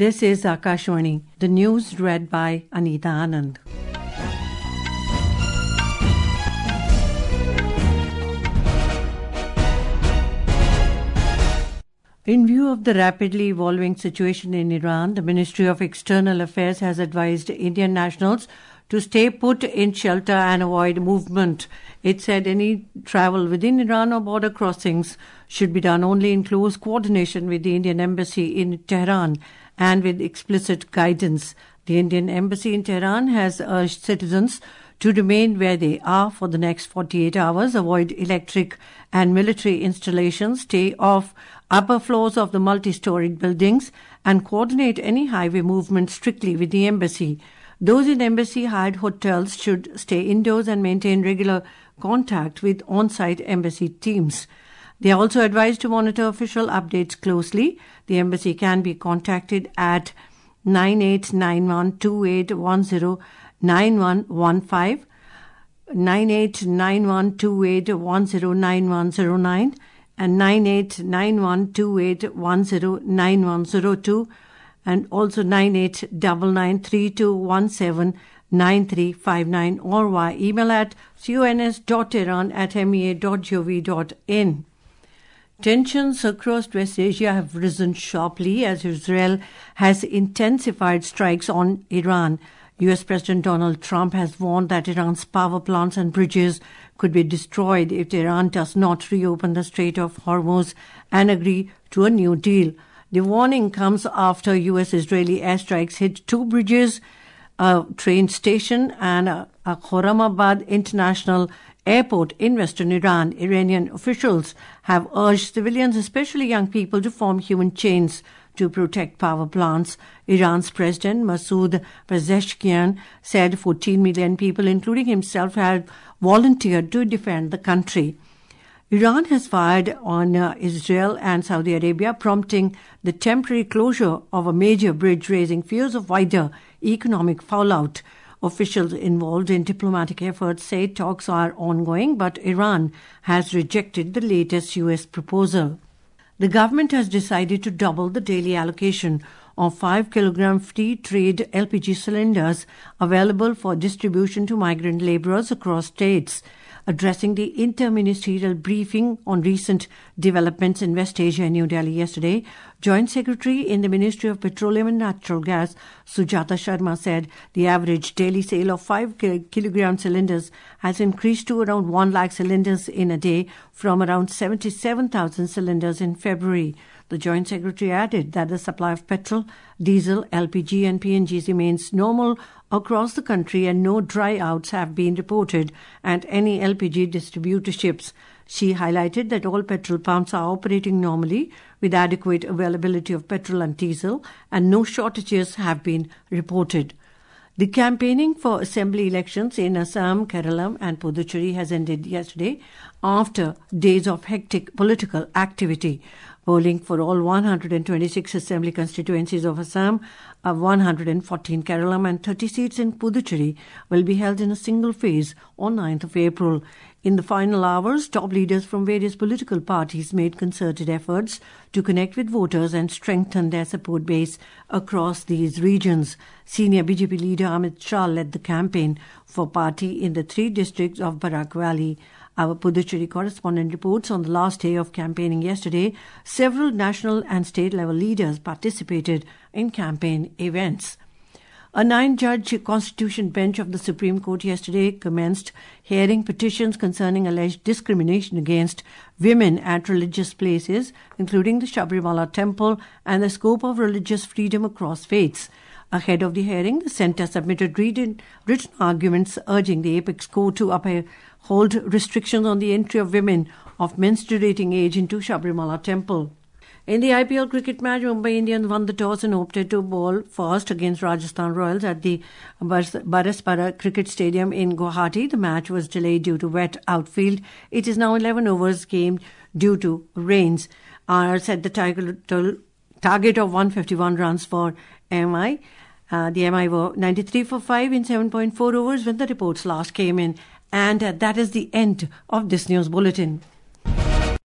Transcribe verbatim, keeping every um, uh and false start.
This is Akashwani. The news read by Anita Anand. In view of the rapidly evolving situation in Iran, the Ministry of External Affairs has advised Indian nationals to stay put in shelter and avoid movement. It said any travel within Iran or border crossings should be done only in close coordination with the Indian Embassy in Tehran and with explicit guidance. The Indian Embassy in Tehran has urged citizens to remain where they are for the next forty-eight hours, avoid electric and military installations, stay off upper floors of the multi-storied buildings, and coordinate any highway movement strictly with the embassy. Those in embassy-hired hotels should stay indoors and maintain regular contact with on-site embassy teams. They are also advised to monitor official updates closely. The embassy can be contacted at nine eight nine one two eight one zero nine one one five, nine eight nine one two eight one zero nine one zero nine, and nine eight nine one two eight one zero nine one zero two, and also nine eight nine nine three two one seven nine three five nine, or via email at cons dot iran at mea dot gov dot in. Tensions across West Asia have risen sharply as Israel has intensified strikes on Iran. U S President Donald Trump has warned that Iran's power plants and bridges could be destroyed if Iran does not reopen the Strait of Hormuz and agree to a new deal. The warning comes after U S-Israeli airstrikes hit two bridges, a train station, and a, a Khorramabad International Airport in western Iran. Iranian officials have urged civilians, especially young people, to form human chains to protect power plants. Iran's President Masoud Pezeshkian said fourteen million people, including himself, had volunteered to defend the country. Iran has fired on uh, Israel and Saudi Arabia, prompting the temporary closure of a major bridge, raising fears of wider economic fallout. Officials involved in diplomatic efforts say talks are ongoing, but Iran has rejected the latest U S proposal. The government has decided to double the daily allocation of five kilogram free trade L P G cylinders available for distribution to migrant laborers across states. Addressing the interministerial briefing on recent developments in West Asia and New Delhi yesterday, Joint Secretary in the Ministry of Petroleum and Natural Gas, Sujata Sharma, said the average daily sale of five kilogram cylinders has increased to around one lakh cylinders in a day from around seventy-seven thousand cylinders in February. The Joint Secretary added that the supply of petrol, diesel, L P G and P N G remains normal across the country and no dry outs have been reported at any L P G distributorships. She highlighted that all petrol pumps are operating normally with adequate availability of petrol and diesel, and no shortages have been reported. The campaigning for assembly elections in Assam, Kerala and Puducherry has ended yesterday after days of hectic political activity. Polling for all one hundred twenty-six assembly constituencies of Assam, uh, one hundred fourteen Kerala and thirty seats in Puducherry will be held in a single phase on ninth of April. In the final hours, top leaders from various political parties made concerted efforts to connect with voters and strengthen their support base across these regions. Senior B J P leader Amit Shah led the campaign for party in the three districts of Barak Valley. Our Puducherry correspondent reports on the last day of campaigning yesterday, several national and state-level leaders participated in campaign events. A nine-judge constitution bench of the Supreme Court yesterday commenced hearing petitions concerning alleged discrimination against women at religious places, including the Sabrimala temple, and the scope of religious freedom across faiths. Ahead of the hearing, the centre submitted written arguments urging the apex court to uphold restrictions on the entry of women of menstruating age into Sabrimala temple. In the I P L cricket match, Mumbai Indians won the toss and opted to bowl first against Rajasthan Royals at the Baraspara Cricket Stadium in Guwahati. The match was delayed due to wet outfield. It is now eleven overs game due to rains. R set the target of one hundred fifty-one runs for M I. Uh, the M I were ninety-three for five in seven point four overs when the reports last came in. And uh, that is the end of this news bulletin.